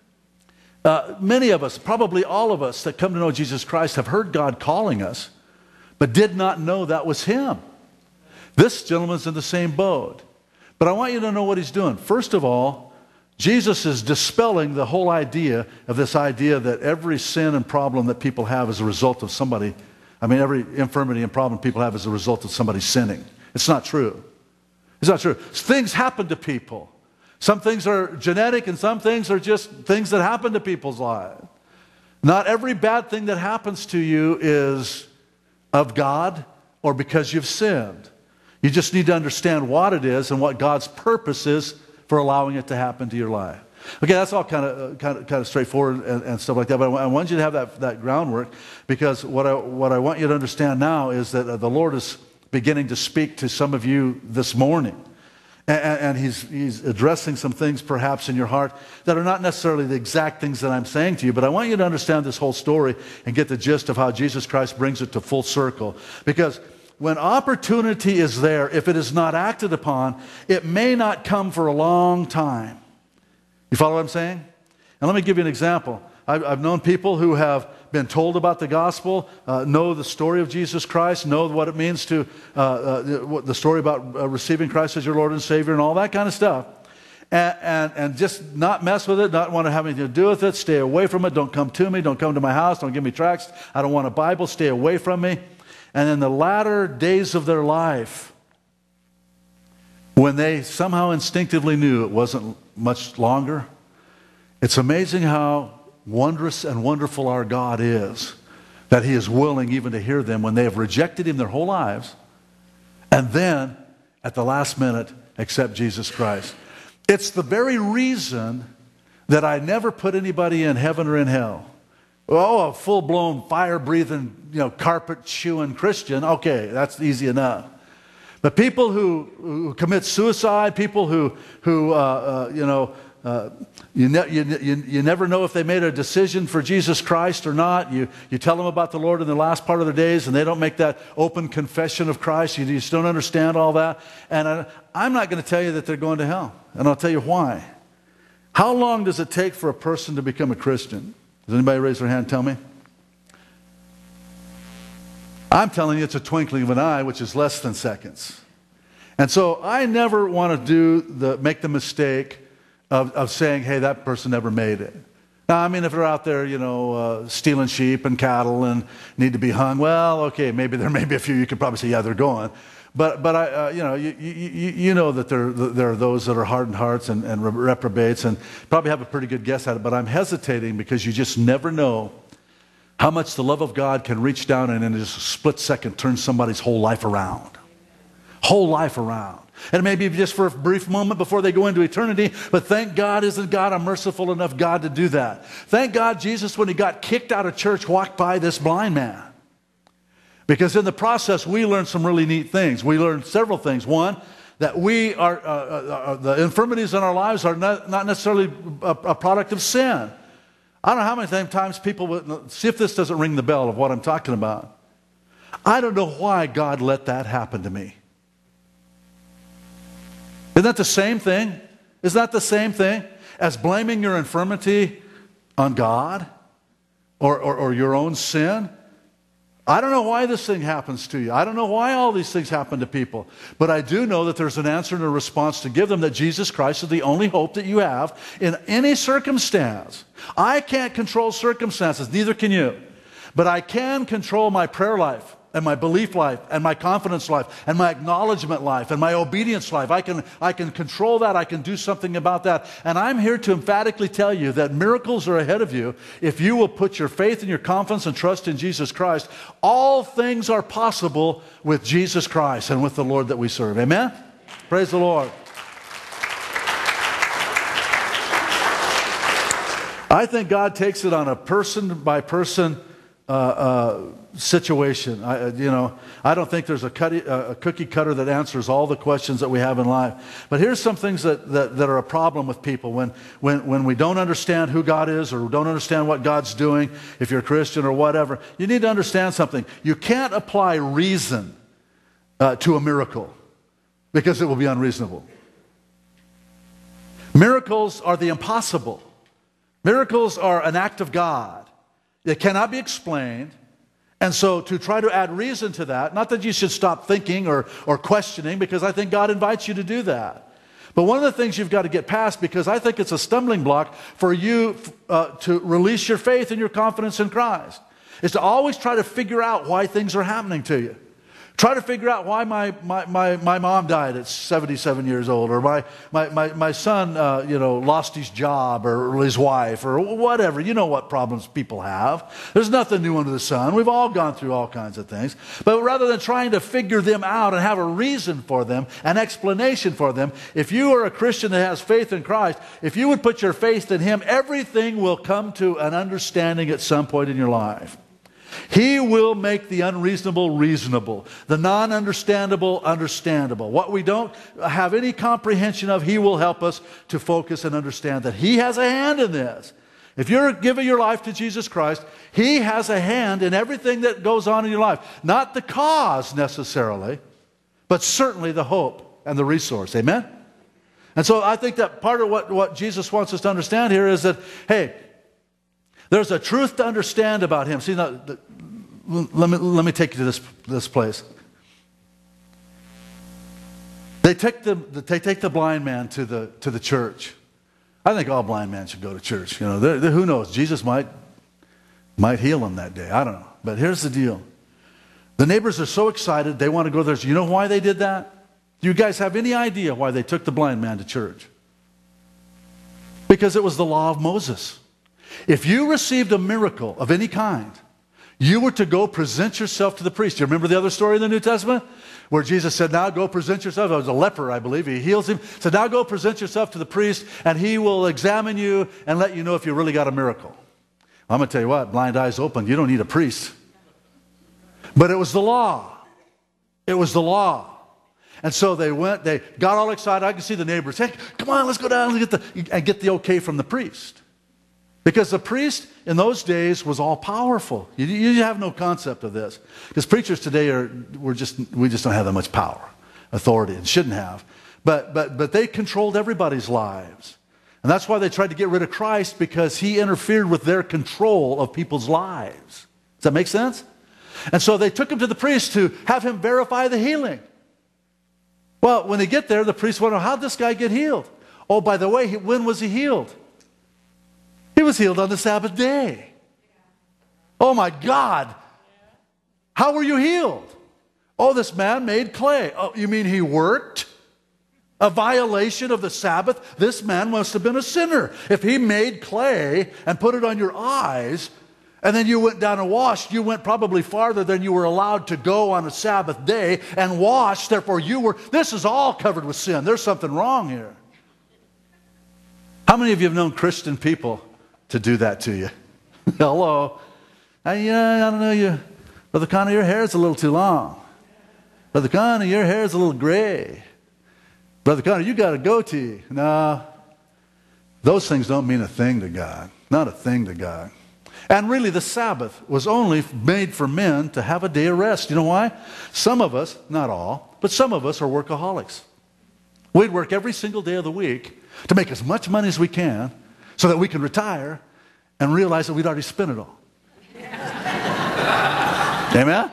many of us, probably all of us that come to know Jesus Christ have heard God calling us, but did not know that was Him. This gentleman's in the same boat. But I want you to know what he's doing. First of all, Jesus is dispelling the whole idea of this idea that every sin and problem that people have is a result of somebody. Every infirmity and problem people have is a result of somebody sinning. It's not true. It's not true. Things happen to people. Some things are genetic and some things are just things that happen to people's lives. Not every bad thing that happens to you is of God or because you've sinned. You just need to understand what it is and what God's purpose is for allowing it to happen to your life. Okay, that's all kind of straightforward and stuff like that. But I want you to have that groundwork, because what I want you to understand now is that the Lord is beginning to speak to some of you this morning, and He's addressing some things perhaps in your heart that are not necessarily the exact things that I'm saying to you. But I want you to understand this whole story and get the gist of how Jesus Christ brings it to full circle, because when opportunity is there, if it is not acted upon, it may not come for a long time. You follow what I'm saying? And let me give you an example. I've known people who have been told about the gospel, know the story of Jesus Christ, know what it means to, the story about receiving Christ as your Lord and Savior and all that kind of stuff. And just not mess with it, not want to have anything to do with it, stay away from it, don't come to me, don't come to my house, don't give me tracts, I don't want a Bible, stay away from me. And in the latter days of their life, when they somehow instinctively knew it wasn't much longer, it's amazing how wondrous and wonderful our God is, that He is willing even to hear them when they have rejected Him their whole lives, and then at the last minute accept Jesus Christ. It's the very reason that I never put anybody in heaven or in hell. Oh, a full-blown, fire-breathing, carpet-chewing Christian, okay, that's easy enough. But people who commit suicide, people who you never know if they made a decision for Jesus Christ or not. You tell them about the Lord in the last part of their days, and they don't make that open confession of Christ. You just don't understand all that. And I'm not going to tell you that they're going to hell, and I'll tell you why. How long does it take for a person to become a Christian? Does anybody raise their hand and tell me? I'm telling you it's a twinkling of an eye, which is less than seconds. And so I never want to make the mistake of saying, hey, that person never made it. Now, I mean, if they're out there, stealing sheep and cattle and need to be hung, well, okay, maybe there may be a few you could probably say, yeah, they're going. But you know that there are those that are hardened hearts and reprobates, and probably have a pretty good guess at it. But I'm hesitating because you just never know how much the love of God can reach down and in just a split second turn somebody's whole life around. Whole life around. And maybe just for a brief moment before they go into eternity, but thank God, isn't God a merciful enough God to do that? Thank God Jesus, when he got kicked out of church, walked by this blind man. Because in the process, we learned some really neat things. We learned several things. One, that we are the infirmities in our lives are not necessarily a product of sin. I don't know how many times people would, see if this doesn't ring the bell of what I'm talking about. I don't know why God let that happen to me. Isn't that the same thing? Isn't that the same thing as blaming your infirmity on God or your own sin? I don't know why this thing happens to you. I don't know why all these things happen to people. But I do know that there's an answer and a response to give them, that Jesus Christ is the only hope that you have in any circumstance. I can't control circumstances, neither can you. But I can control my prayer life and my belief life and my confidence life and my acknowledgement life and my obedience life. I can control that. I can do something about that. And I'm here to emphatically tell you that miracles are ahead of you if you will put your faith and your confidence and trust in Jesus Christ. All things are possible with Jesus Christ and with the Lord that we serve. Amen? Praise the Lord. I think God takes it on a person-by-person situation. I don't think there's a cookie cutter that answers all the questions that we have in life. But here's some things that are a problem with people. When we don't understand who God is or don't understand what God's doing, if you're a Christian or whatever, you need to understand something. You can't apply reason to a miracle because it will be unreasonable. Miracles are the impossible. Miracles are an act of God. They cannot be explained. And so to try to add reason to that, not that you should stop thinking or questioning, because I think God invites you to do that. But one of the things you've got to get past, because I think it's a stumbling block for you to release your faith and your confidence in Christ, is to always try to figure out why things are happening to you. Try to figure out why my mom died at 77 years old, or my son lost his job or his wife or whatever. You know what problems people have. There's nothing new under the sun. We've all gone through all kinds of things. But rather than trying to figure them out and have a reason for them, an explanation for them, if you are a Christian that has faith in Christ, if you would put your faith in Him, everything will come to an understanding at some point in your life. He will make the unreasonable reasonable, the non-understandable understandable. What we don't have any comprehension of, He will help us to focus and understand that He has a hand in this. If you're giving your life to Jesus Christ, He has a hand in everything that goes on in your life. Not the cause necessarily, but certainly the hope and the resource. Amen? And so I think that part of what Jesus wants us to understand here is that, hey, there's a truth to understand about Him. See, now, let me take you to this place. They take the blind man to the church. I think all blind men should go to church. Who knows? Jesus might heal him that day. I don't know. But here's the deal. The neighbors are so excited they want to go there. You know why they did that? Do you guys have any idea why they took the blind man to church? Because it was the law of Moses. If you received a miracle of any kind, You were to go present yourself to the priest. Do you remember the other story in the New Testament? Where Jesus said, now go present yourself. It was a leper, I believe. He heals him. Said, now go present yourself to the priest, and he will examine you and let you know if you really got a miracle. Well, I'm going to tell you what, blind eyes open. You don't need a priest. But it was the law. It was the law. And so they went, they got all excited. I can see the neighbors. Hey, come on, let's go down and get the okay from the priest. Because the priest in those days was all powerful. You have no concept of this. Because preachers today we just don't have that much power, authority, and shouldn't have. But they controlled everybody's lives. And that's why they tried to get rid of Christ, because he interfered with their control of people's lives. Does that make sense? And so they took him to the priest to have him verify the healing. Well, when they get there, the priest wonder, how'd this guy get healed? Oh, by the way, when was he healed? He was healed on the Sabbath day. Oh my God. How were you healed? Oh, this man made clay. Oh, you mean he worked? A violation of the Sabbath? This man must have been a sinner. If he made clay and put it on your eyes, and then you went down and washed, you went probably farther than you were allowed to go on a Sabbath day and wash. Therefore, this is all covered with sin. There's something wrong here. How many of you have known Christian people to do that to you? Hello. I don't know, Brother Conner, your hair is a little too long. Brother Conner, your hair is a little gray. Brother Conner, you got a goatee. No, those things don't mean a thing to God. Not a thing to God. And really, the Sabbath was only made for men to have a day of rest. You know why? Some of us, not all, but some of us are workaholics. We'd work every single day of the week to make as much money as we can so that we can retire and realize that we'd already spent it all. Amen?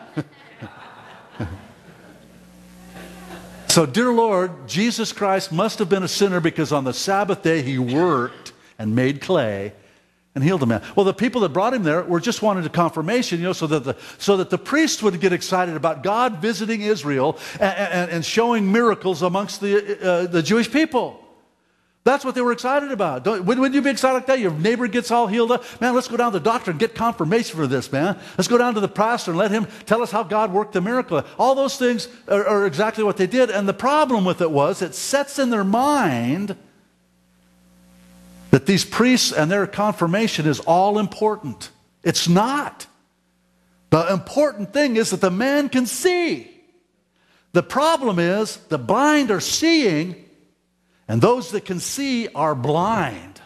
So, dear Lord, Jesus Christ must have been a sinner, because on the Sabbath day he worked and made clay and healed a man. Well, the people that brought him there were just wanted a confirmation, so that the priests would get excited about God visiting Israel and showing miracles amongst the Jewish people. That's what they were excited about. Wouldn't you be excited like that? Your neighbor gets all healed up. Man, let's go down to the doctor and get confirmation for this, man. Let's go down to the pastor and let him tell us how God worked the miracle. All those things are exactly what they did. And the problem with it was, it sets in their mind that these priests and their confirmation is all important. It's not. The important thing is that the man can see. The problem is the blind are seeing, and those that can see are blind.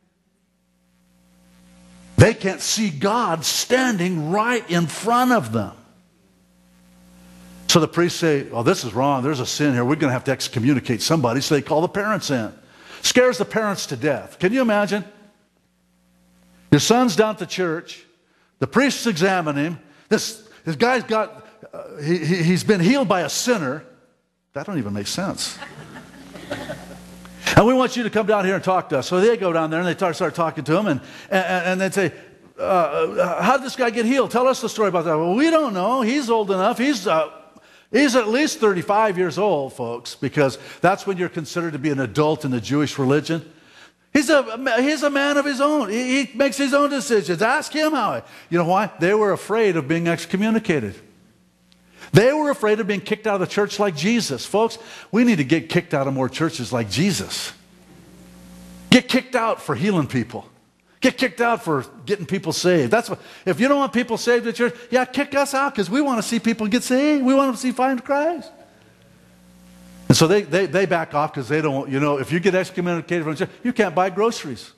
They can't see God standing right in front of them. So the priests say, oh, this is wrong. There's a sin here. We're going to have to excommunicate somebody. So they call the parents in. Scares the parents to death. Can you imagine? Your son's down at the church. The priests examine him. This guy's got, he's been healed by a sinner. That don't even make sense. And we want you to come down here and talk to us. So they go down there and they start talking to him, and they say, how did this guy get healed? Tell us the story about that. Well, we don't know. He's old enough. He's at least 35 years old, folks, because that's when you're considered to be an adult in the Jewish religion. He's a man of his own. He makes his own decisions. Ask him how. You know why? They were afraid of being excommunicated. They were afraid of being kicked out of the church like Jesus. Folks, we need to get kicked out of more churches like Jesus. Get kicked out for healing people. Get kicked out for getting people saved. If you don't want people saved at church, kick us out, because we want to see people get saved. We want to find Christ. And so they back off, because they don't, if you get excommunicated from the church, you can't buy groceries.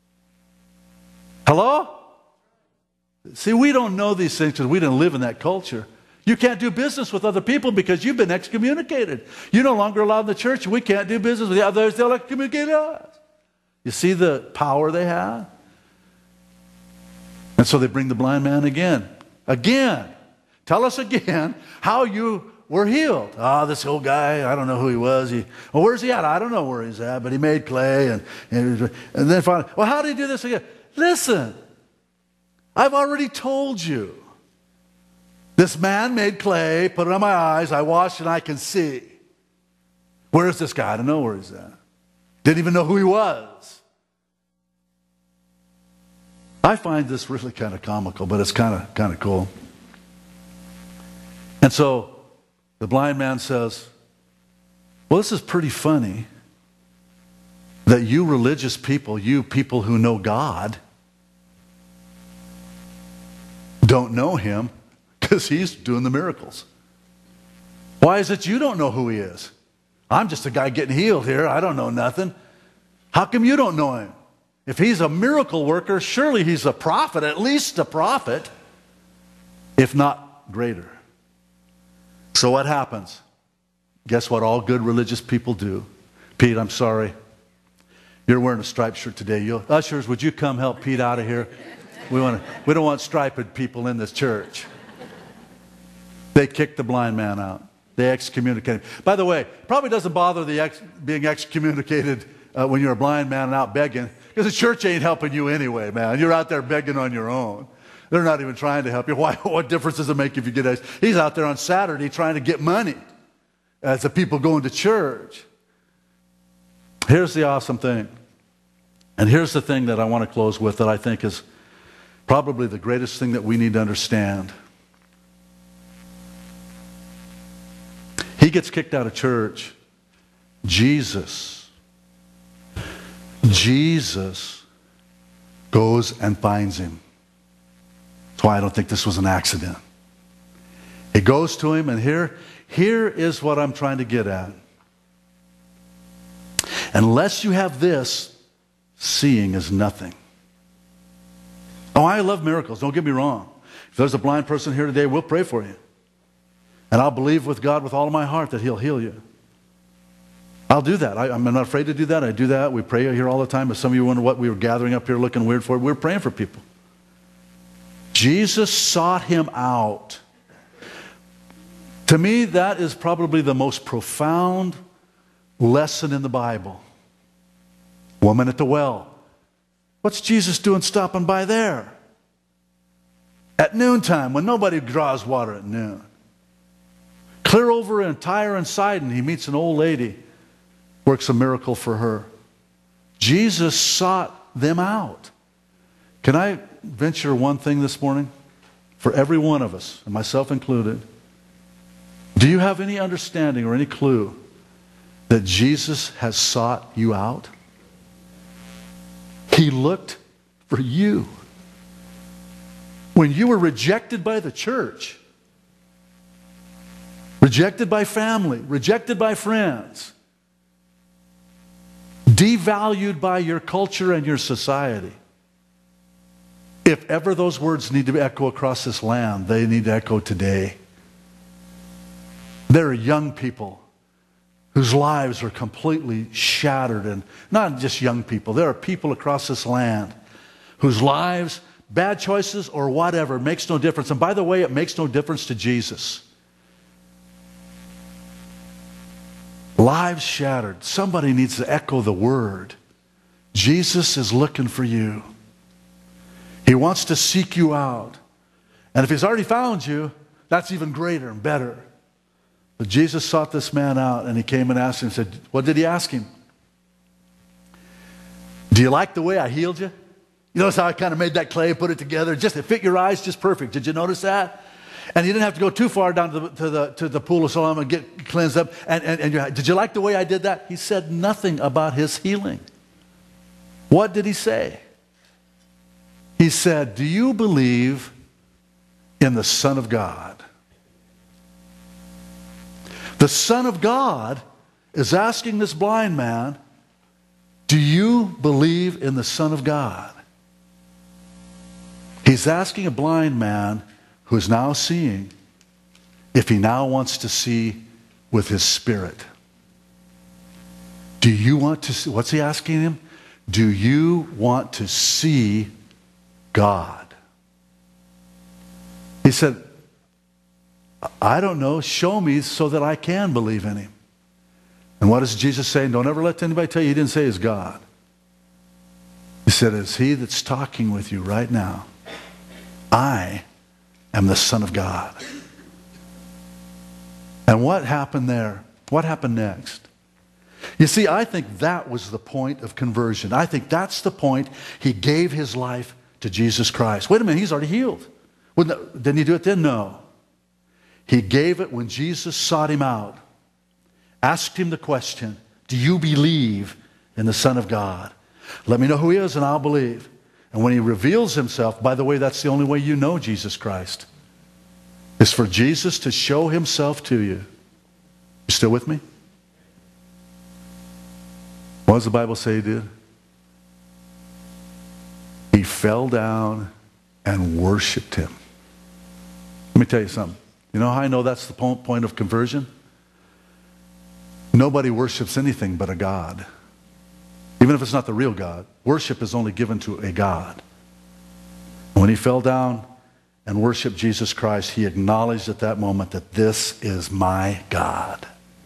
Hello? See, we don't know these things because we didn't live in that culture. You can't do business with other people because you've been excommunicated. You're no longer allowed in the church. We can't do business with the others. They'll excommunicate us. You see the power they have? And so they bring the blind man again. Again. Tell us again how you were healed. This old guy, I don't know who he was. Well, where's he at? I don't know where he's at, but he made clay. And then finally, well, how did he do this again? Listen, I've already told you. This man made clay, put it on my eyes, I washed and I can see. Where's this guy? I don't know where he's at. Didn't even know who he was. I find this really kind of comical, but it's kind of cool. And so the blind man says, well, this is pretty funny that you religious people, you people who know God, don't know him because he's doing the miracles. Why is it you don't know who he is? I'm just a guy getting healed here. I don't know nothing. How come you don't know him? If he's a miracle worker, surely he's a prophet, at least a prophet, if not greater. So what happens? Guess what all good religious people do? Pete, I'm sorry. You're wearing a striped shirt today. Ushers, would you come help Pete out of here? We don't want striped people in this church. They kicked the blind man out. They excommunicated him. By the way, probably doesn't bother being excommunicated when you're a blind man and out begging, because the church ain't helping you anyway, man. You're out there begging on your own. They're not even trying to help you. Why? What difference does it make if you get? He's out there on Saturday trying to get money as the people going to church. Here's the awesome thing. And here's the thing that I want to close with that I think is probably the greatest thing that we need to understand. He gets kicked out of church. Jesus goes and finds him. That's why I don't think this was an accident. He goes to him, and here is what I'm trying to get at. Unless you have this, seeing is nothing. Oh, I love miracles. Don't get me wrong. If there's a blind person here today, we'll pray for you. And I'll believe with God with all of my heart that he'll heal you. I'll do that. I'm not afraid to do that. I do that. We pray here all the time. If some of you wonder what we were gathering up here looking weird for, we're praying for people. Jesus sought him out. To me, that is probably the most profound lesson in the Bible. Woman at the well. What's Jesus doing stopping by there? At noontime, when nobody draws water at noon. Clear over in Tyre and Sidon, he meets an old lady, works a miracle for her. Jesus sought them out. Can I venture one thing this morning? For every one of us, and myself included, do you have any understanding or any clue that Jesus has sought you out? He looked for you. When you were rejected by the church, rejected by family, rejected by friends, devalued by your culture and your society, if ever those words need to echo across this land, they need to echo today. There are young people whose lives are completely shattered, and not just young people. There are people across this land whose lives, bad choices or whatever, makes no difference. And by the way, it makes no difference to Jesus. Lives shattered. Somebody needs to echo the word. Jesus is looking for you. He wants to seek you out. And if he's already found you, that's even greater and better. But Jesus sought this man out, and he came and asked him and said, what did he ask him? Do you like the way I healed you? You notice how I kind of made that clay, put it together? Just to fit your eyes just perfect. Did you notice that? And you didn't have to go too far down to the pool of Siloam and get cleansed up. Did you like the way I did that? He said nothing about his healing. What did he say? He said, do you believe in the Son of God? The Son of God is asking this blind man, do you believe in the Son of God? He's asking a blind man who is now seeing if he now wants to see with his spirit. Do you want to see? What's he asking him? Do you want to see God? He said, I don't know. Show me so that I can believe in him. And what does Jesus say? Don't ever let anybody tell you he didn't say he's God. He said, it's he that's talking with you right now. I am the Son of God. And what happened there? What happened next? You see, I think that was the point of conversion. I think that's the point he gave his life to Jesus Christ. Wait a minute, he's already healed. Didn't he do it then? No. He gave it when Jesus sought him out, asked him the question, do you believe in the Son of God? Let me know who he is and I'll believe. And when he reveals himself, by the way, that's the only way you know Jesus Christ, is for Jesus to show himself to you. You still with me? What does the Bible say he did? He fell down and worshiped him. Let me tell you something. You know how I know that's the point of conversion? Nobody worships anything but a God. Even if it's not the real God. Worship is only given to a God. When he fell down and worshiped Jesus Christ, he acknowledged at that moment that this is my God.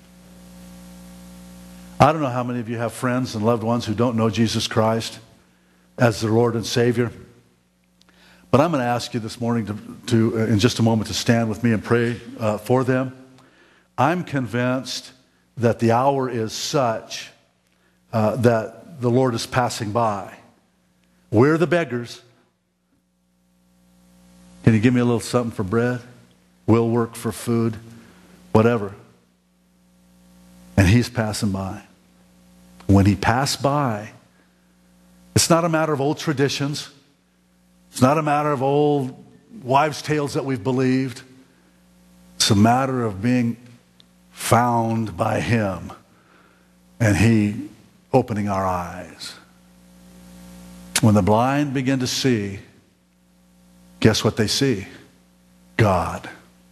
I don't know how many of you have friends and loved ones who don't know Jesus Christ as their Lord and Savior. But I'm going to ask you this morning to in just a moment to stand with me and pray for them. I'm convinced that the hour is such that the Lord is passing by. We're the beggars. Can you give me a little something for bread? We'll work for food, whatever. And he's passing by. When he passed by, it's not a matter of old traditions. It's not a matter of old wives' tales that we've believed. It's a matter of being found by him and he opening our eyes. When the blind begin to see, guess what they see? God.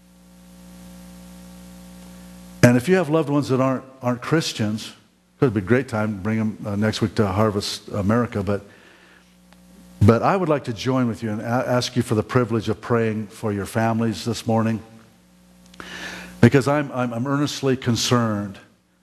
And if you have loved ones that aren't Christians, it would be a great time to bring them next week to Harvest America, but I would like to join with you and ask you for the privilege of praying for your families this morning, because I'm earnestly concerned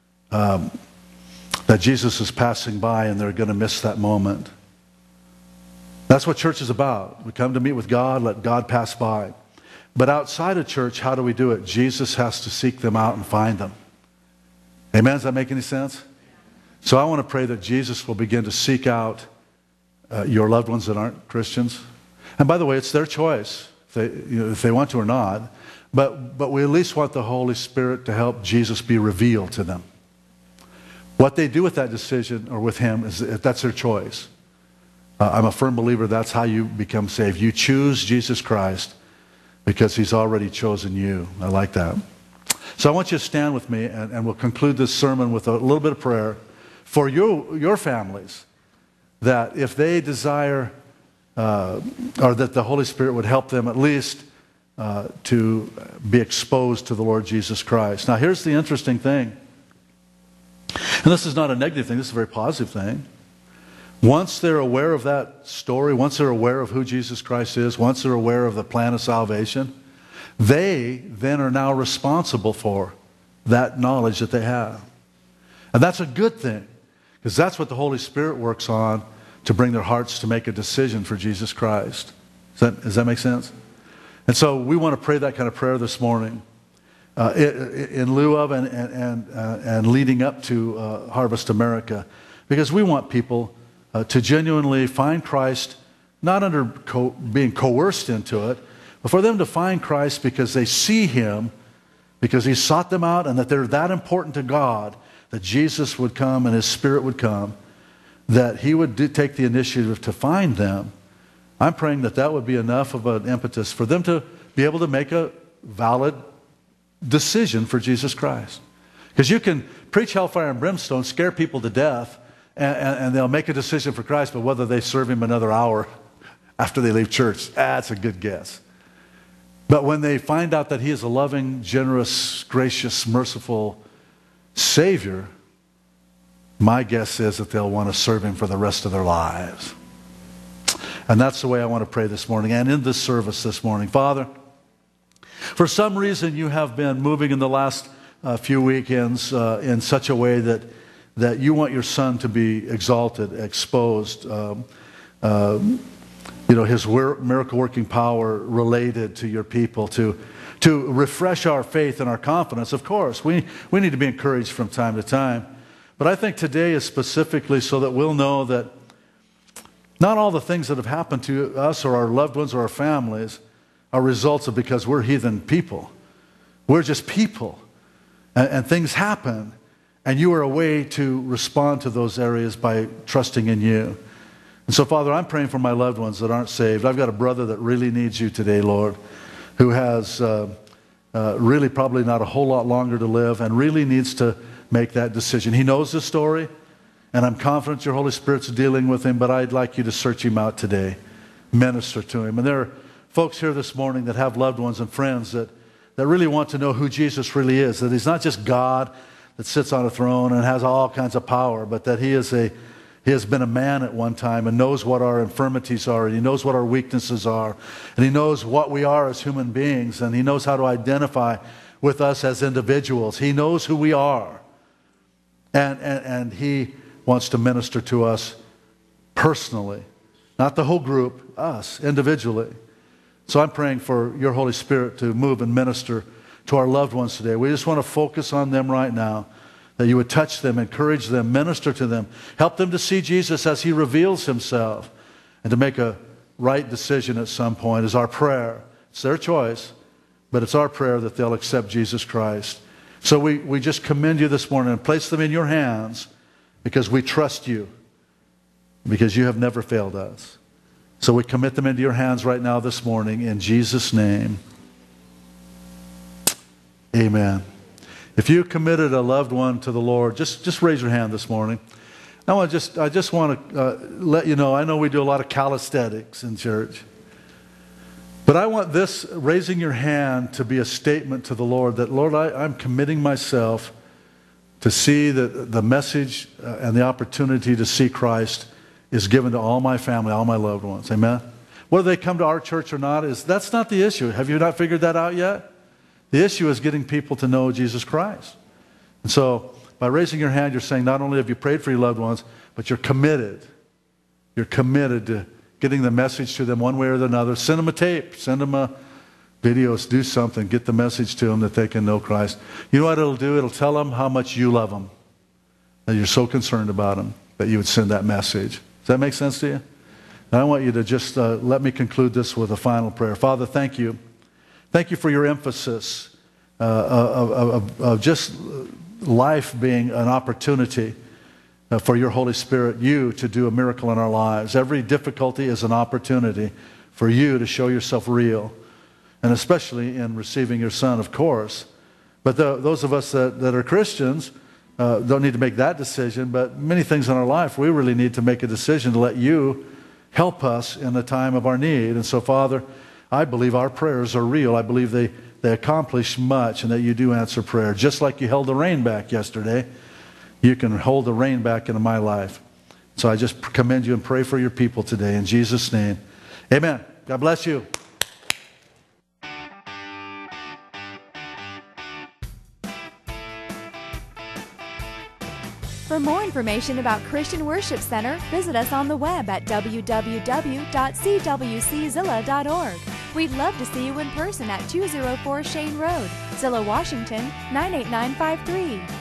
that Jesus is passing by and they're going to miss that moment. That's what church is about. We come to meet with God, let God pass by. But outside of church, how do we do it? Jesus has to seek them out and find them. Amen? Does that make any sense? So I want to pray that Jesus will begin to seek out your loved ones that aren't Christians. And by the way, it's their choice if they want to or not. But we at least want the Holy Spirit to help Jesus be revealed to them. What they do with that decision or with him, that's their choice. I'm a firm believer that's how you become saved. You choose Jesus Christ because he's already chosen you. I like that. So I want you to stand with me, and we'll conclude this sermon with a little bit of prayer for your families, that if they desire, or that the Holy Spirit would help them at least to be exposed to the Lord Jesus Christ. Now here's the interesting thing. And this is not a negative thing, this is a very positive thing. Once they're aware of that story, once they're aware of who Jesus Christ is, once they're aware of the plan of salvation, they then are now responsible for that knowledge that they have. And that's a good thing, because that's what the Holy Spirit works on to bring their hearts to make a decision for Jesus Christ. Does that make sense? And so we want to pray that kind of prayer this morning in lieu of and leading up to Harvest America, because we want people to genuinely find Christ, not under being coerced into it, but for them to find Christ because they see him, because he sought them out, and that they're that important to God, that Jesus would come and his Spirit would come, that he would take the initiative to find them. I'm praying that that would be enough of an impetus for them to be able to make a valid decision for Jesus Christ. Because you can preach hellfire and brimstone, scare people to death, and they'll make a decision for Christ, but whether they serve him another hour after they leave church, that's a good guess. But when they find out that he is a loving, generous, gracious, merciful Savior, my guess is that they'll want to serve him for the rest of their lives. And that's the way I want to pray this morning and in this service this morning. Father, for some reason you have been moving in the last few weekends in such a way that you want your Son to be exalted, exposed, his miracle-working power related to your people, to refresh our faith and our confidence. Of course, we need to be encouraged from time to time. But I think today is specifically so that we'll know that Not all the things that have happened to us or our loved ones or our families are results of because we're heathen people. We're just people. And things happen. And you are a way to respond to those areas by trusting in you. And so, Father, I'm praying for my loved ones that aren't saved. I've got a brother that really needs you today, Lord, who has really probably not a whole lot longer to live and really needs to make that decision. He knows the story, and I'm confident your Holy Spirit's dealing with him, but I'd like you to search him out today. Minister to him. And there are folks here this morning that have loved ones and friends that really want to know who Jesus really is, that he's not just God that sits on a throne and has all kinds of power, but that he has been a man at one time and knows what our infirmities are, and he knows what our weaknesses are, and he knows what we are as human beings, and he knows how to identify with us as individuals. He knows who we are, and he wants to minister to us personally, not the whole group, us individually. So I'm praying for your Holy Spirit to move and minister to our loved ones today. We just want to focus on them right now, that you would touch them, encourage them, minister to them, help them to see Jesus as he reveals himself, and to make a right decision at some point is our prayer. It's their choice, but it's our prayer that they'll accept Jesus Christ. So we just commend you this morning and place them in your hands because we trust you, because you have never failed us. So we commit them into your hands right now this morning in Jesus' name. Amen. If you committed a loved one to the Lord, just raise your hand this morning. I just want to let you know, I know we do a lot of calisthenics in church, but I want this raising your hand to be a statement to the Lord that, Lord, I'm committing myself to see that the message and the opportunity to see Christ is given to all my family, all my loved ones. Amen? Whether they come to our church or not, that's not the issue. Have you not figured that out yet? The issue is getting people to know Jesus Christ. And so, by raising your hand, you're saying not only have you prayed for your loved ones, but you're committed. You're committed to getting the message to them one way or another. Send them a tape. Send them a video. Do something. Get the message to them that they can know Christ. You know what it'll do? It'll tell them how much you love them, that you're so concerned about them, that you would send that message. Does that make sense to you? And I want you to just let me conclude this with a final prayer. Father, thank you. Thank you for your emphasis of just life being an opportunity for your Holy Spirit, you to do a miracle in our lives. Every difficulty is an opportunity for you to show yourself real, and especially in receiving your Son, of course. But those of us that are Christians don't need to make that decision, but many things in our life, we really need to make a decision to let you help us in the time of our need. And so, Father, I believe our prayers are real. I believe they accomplish much, and that you do answer prayer. Just like you held the rain back yesterday, you can hold the rain back into my life. So I just commend you and pray for your people today in Jesus' name. Amen. God bless you. For more information about Christian Worship Center, visit us on the web at www.cwczilla.org. We'd love to see you in person at 204 Shane Road, Zillow, Washington, 98953.